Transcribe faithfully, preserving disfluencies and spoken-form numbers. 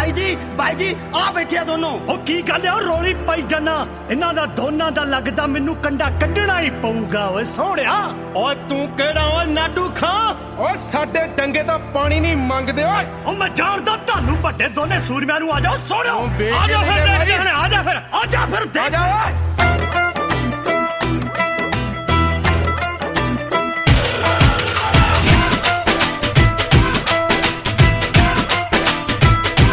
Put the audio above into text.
ਬਾਈ ਜੀ ਬਾਈ ਜੀ ਆ ਬੈਠੇ ਆ ਦੋਨੋਂ। ਉਹ ਕੀ ਗੱਲ ਆ ਰੋਲੀ ਪਾਈ ਜਾਨਾ? ਇਹਨਾਂ ਦਾ ਦੋਨਾਂ ਦਾ ਲੱਗਦਾ ਮੈਨੂੰ ਕੰਡਾ ਕੱਢਣਾ ਹੀ ਪਊਗਾ ਓਏ ਸੋਹਣਿਆ। ਓਏ ਤੂੰ ਕਿਹੜਾ ਓਏ ਨਾਡੂ ਖਾਂ? ਓਏ ਸਾਡੇ ਡੰਗੇ ਤਾਂ ਪਾਣੀ ਨਹੀਂ ਮੰਗਦੇ ਓਏ। ਉਹ ਮੈਂ ਜਾਣਦਾ ਤੁਹਾਨੂੰ ਵੱਡੇ ਦੋਨੇ ਸੂਰਮਿਆਂ ਨੂੰ। ਆ ਜਾਓ ਸੋਹਣਿਓ, ਆ ਜਾ ਫਿਰ, ਆ ਜਾ ਫਿਰ, ਆ ਜਾ ਫਿਰ ਆ ਜਾ ਓਏ।